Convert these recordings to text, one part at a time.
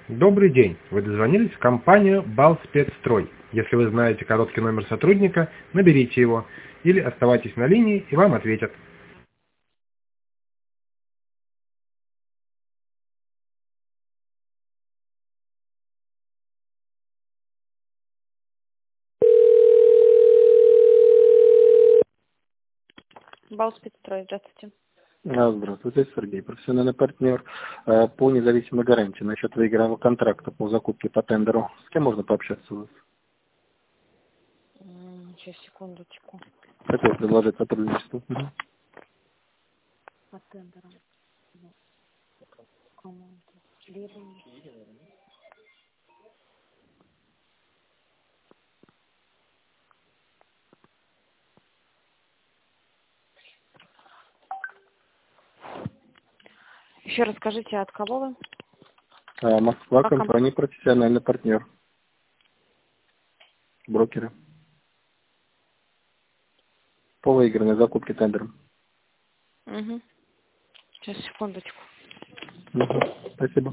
Добрый день. Вы дозвонились в компанию «Балспецстрой». Если вы знаете короткий номер сотрудника, наберите его. Или оставайтесь на линии, и вам ответят. Балспецстрой, здравствуйте. Здравствуйте, Сергей, профессиональный партнер по независимой гарантии насчет выигранного контракта по закупке по тендеру. С кем можно пообщаться у вас? Сейчас, секундочку. Хотел предложить сотрудничество. По тендерам. Команда. Либо- Еще раз скажите, от кого вы? Москва, Как компания профессиональный партнер. Брокеры. По выигранной закупке тендером. Угу. Сейчас, секундочку. Спасибо.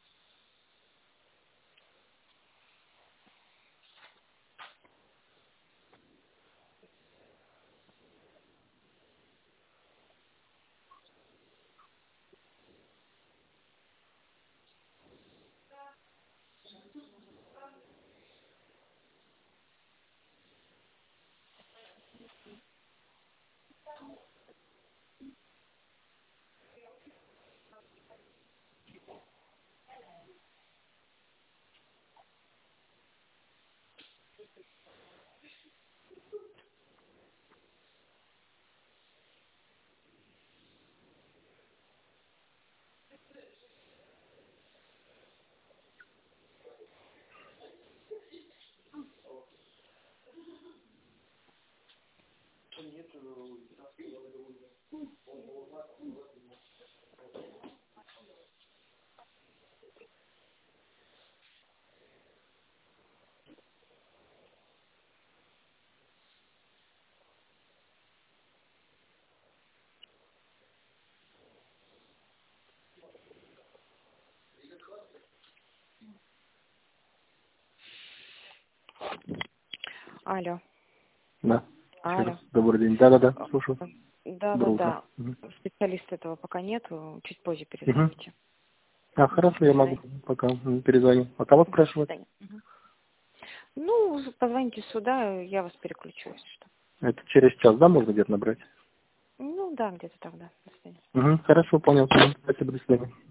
Алло. Да. Еще раз. Алло. Добрый день. Да. Слушаю. Доброе утро. Да. Специалиста этого пока нету. Чуть позже Мгм. перезвоните. Хорошо, До я могу свидания. пока перезвоню. А кого До спрашивать? свидания. Ну, позвоните сюда, я вас переключу, если что. Это через час, да, можно где-то набрать? Ну, да, где-то тогда. До свидания. Хорошо, понял. Спасибо, до свидания.